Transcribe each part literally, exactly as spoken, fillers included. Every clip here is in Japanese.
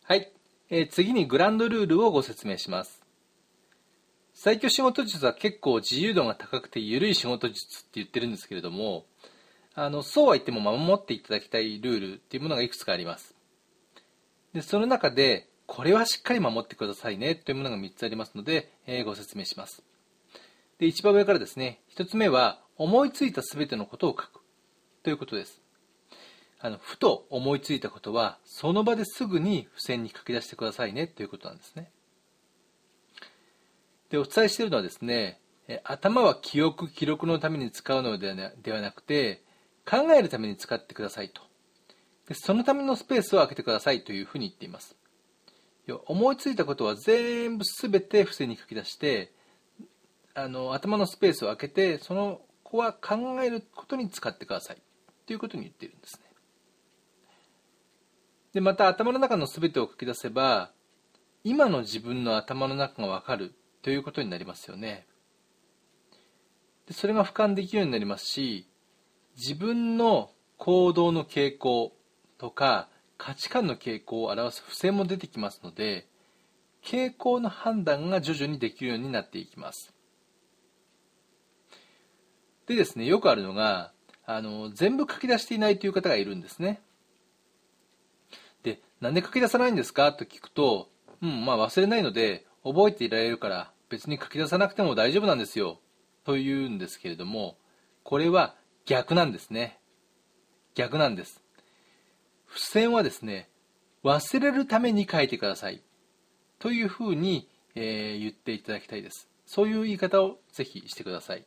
はい、えー次にグランドルールをご説明します。最強仕事術は結構自由度が高くて緩い仕事術って言ってるんですけれども、あのそうは言っても守っていただきたいルールっていうものがいくつかあります。でその中でこれはしっかり守ってくださいねというものがみっつありますので、えーご説明します。で一番上からですね、ひとつめは思いついたすべてのことを書くということです。あのふと思いついたことはその場ですぐに付箋に書き出してくださいねということなんですね。でお伝えしているのはですね、頭は記憶記録のために使うのではなくて考えるために使ってくださいと。でそのためのスペースを空けてくださいというふうに言っています。思いついたことは全部すべて付箋に書き出してあの頭のスペースを空けてその子は考えることに使ってくださいということに言っているんですね。でまた頭の中のすべてを書き出せば今の自分の頭の中が分かるということになりますよね。でそれが俯瞰できるようになりますし、自分の行動の傾向とか価値観の傾向を表す付箋も出てきますので、傾向の判断が徐々にできるようになっていきます。でですね、よくあるのがあの全部書き出していないという方がいるんですね。で、なんで書き出さないんですかと聞くと、うん、まあ忘れないので覚えていられるから別に書き出さなくても大丈夫なんですよというんですけれども、これは逆なんですね。逆なんです。付箋はですね、忘れるために書いてくださいというふうに、えー言っていただきたいです。そういう言い方をぜひしてください。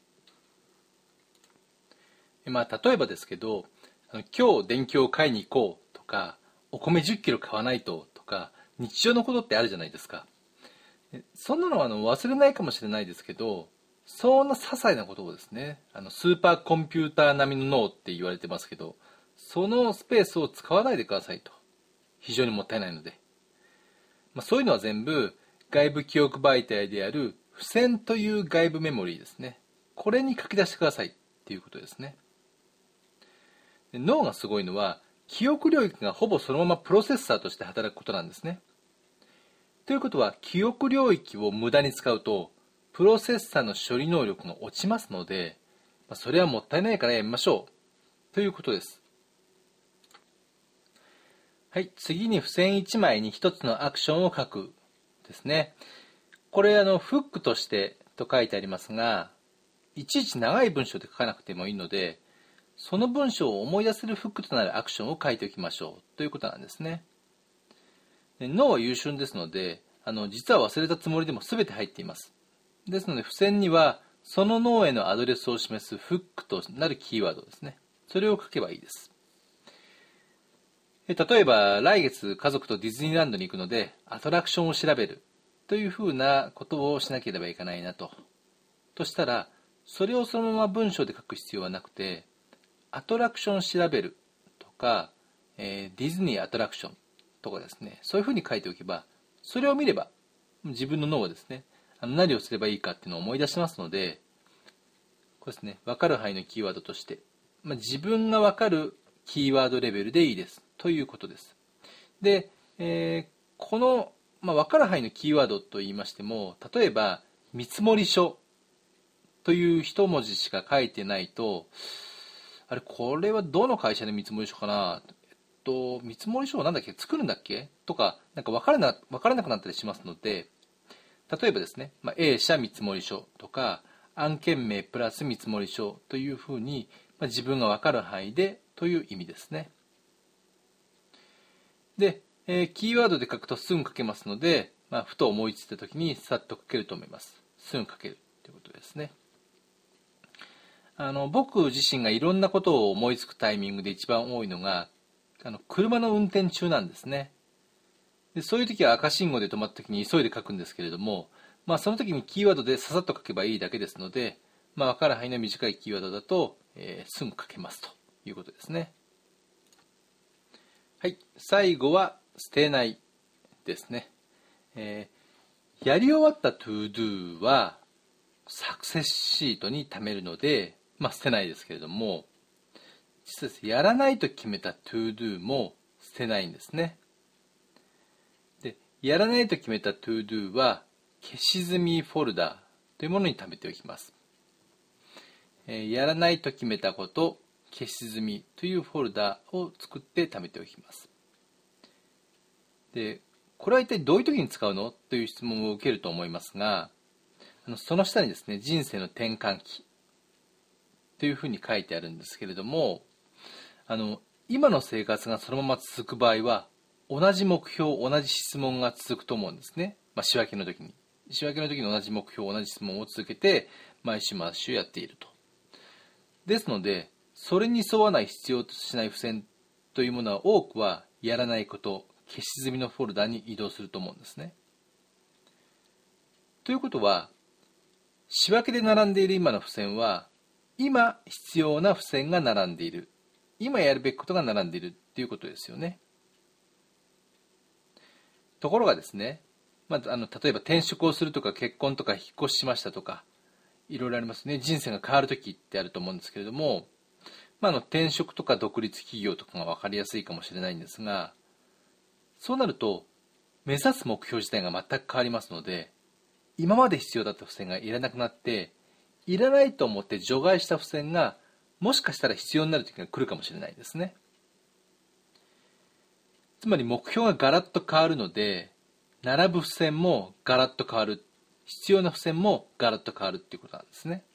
まあ例えばですけど、あの今日電気を買いに行こうとか、お米じゅっキロ買わないととか、日常のことってあるじゃないですか。そんなのはあの忘れないかもしれないですけど、そんな些細なことをですね、あのスーパーコンピューター並みの脳って言われてますけど、そのスペースを使わないでくださいと。非常にもったいないので。まあ、そういうのは全部外部記憶媒体である付箋という外部メモリーですね。これに書き出してくださいっていうことですね。で脳がすごいのは記憶領域がほぼそのままプロセッサーとして働くことなんですね。ということは記憶領域を無駄に使うとプロセッサーの処理能力が落ちますので、まあ、それはもったいないからやめましょうということです。はい、次に付箋いちまいにひとつのアクションを書くですね。これあのフックとしてと書いてありますが、いちいち長い文章で書かなくてもいいので、その文章を思い出せるフックとなるアクションを書いておきましょうということなんですね。で脳は優秀ですので、あの実は忘れたつもりでも全て入っています。ですので付箋にはその脳へのアドレスを示すフックとなるキーワードですね。それを書けばいいです。例えば来月家族とディズニーランドに行くのでアトラクションを調べるというふうなことをしなければいけないなと。としたらそれをそのまま文章で書く必要はなくて、アトラクション調べるとか、えーディズニーアトラクションとかですね、そういうふうに書いておけば、それを見れば自分の脳はですね、あの何をすればいいかっていうのを思い出しますので、これですね、分かる範囲のキーワードとして、まあ、自分が分かるキーワードレベルでいいですということです。で、えーこの、まあ、分かる範囲のキーワードといいましても、例えば見積書という一文字しか書いてないと、あれこれはどの会社の見積書かな、えっと見積書をなんだっけ作るんだっけとか、なんか分からな分からなくなったりしますので、例えばですね、まあ、A 社見積書とか案件名プラス見積書というふうに、まあ、自分が分かる範囲でという意味ですね。で、えーキーワードで書くとすぐ書けますので、まあ、ふと思いついた時にさっと書けると思います。すぐ書けるということですね。あの僕自身がいろんなことを思いつくタイミングで一番多いのがあの車の運転中なんですね。でそういう時は赤信号で止まった時に急いで書くんですけれども、まあ、その時にキーワードでささっと書けばいいだけですので、まあ、分かる範囲の短いキーワードだと、えーすぐ書けますということですね。はい、最後は捨てないですね。えーやり終わった ToDo はサクセスシートに貯めるので、まあ、捨てないですけれども、実はやらないと決めた ToDo も捨てないんですね。 やらないと決めた ToDo は消し済みフォルダというものに貯めておきます。えー、やらないと決めたこと、消し済みというフォルダを作って貯めておきます。で、これは一体どういう時に使うのという質問を受けると思いますが、あのその下にですね、人生の転換期というふうに書いてあるんですけれども、あの今の生活がそのまま続く場合は、同じ目標、同じ質問が続くと思うんですね。まあ、仕分けの時に。仕分けの時に同じ目標、同じ質問を続けて、毎週毎週やっていると。ですので、それに沿わない必要としない付箋というものは多くはやらないこと、消し済みのフォルダに移動すると思うんですね。ということは、仕分けで並んでいる今の付箋は、今必要な付箋が並んでいる。今やるべきことが並んでいるということですよね。ところがですね、まあ、あの例えば転職をするとか結婚とか引っ越ししましたとか、いろいろありますね。人生が変わるときってあると思うんですけれども、まあ、あの転職とか独立企業とかが分かりやすいかもしれないんですが、そうなると目指す目標自体が全く変わりますので、今まで必要だった付箋がいらなくなって、いらないと思って除外した付箋がもしかしたら必要になる時が来るかもしれないですね。つまり目標がガラッと変わるので、並ぶ付箋もガラッと変わる、必要な付箋もガラッと変わるっていうことなんですね。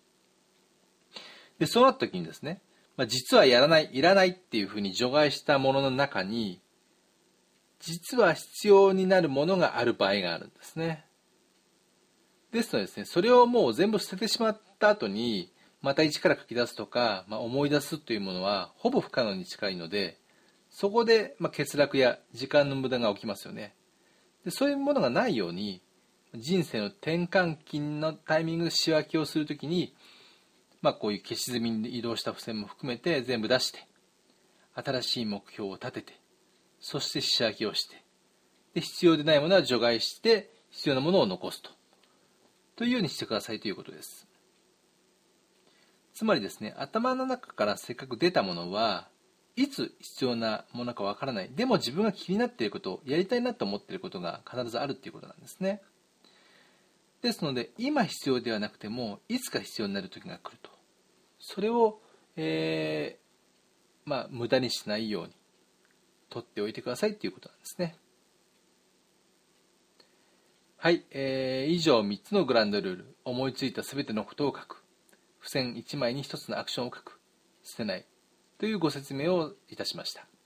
で、そうなった時にですね、まあ、実はやらない、いらないっていうふうに除外したものの中に、実は必要になるものがある場合があるんですね。ですのでですね、それをもう全部捨ててしまった後に、また一から書き出すとか、まあ、思い出すというものはほぼ不可能に近いので、そこでまあ欠落や時間の無駄が起きますよね。で、そういうものがないように、人生の転換期のタイミングで仕分けをするときに、まあ、こういう消し済みに移動した付箋も含めて全部出して、新しい目標を立てて、そして仕分けをして、で必要でないものは除外して、必要なものを残すと。というようにしてくださいということです。つまりですね、頭の中からせっかく出たものは、いつ必要なものかわからない。でも自分が気になっていること、やりたいなと思っていることが必ずあるということなんですね。ですので、今必要ではなくても、いつか必要になる時が来ると。それを、えー、まあ、無駄にしないように取っておいてくださいということなんですね。はい、えー、以上みっつのグランドルール。思いついたすべてのことを書く。付箋いちまいにひとつのアクションを書く。捨てない。というご説明をいたしました。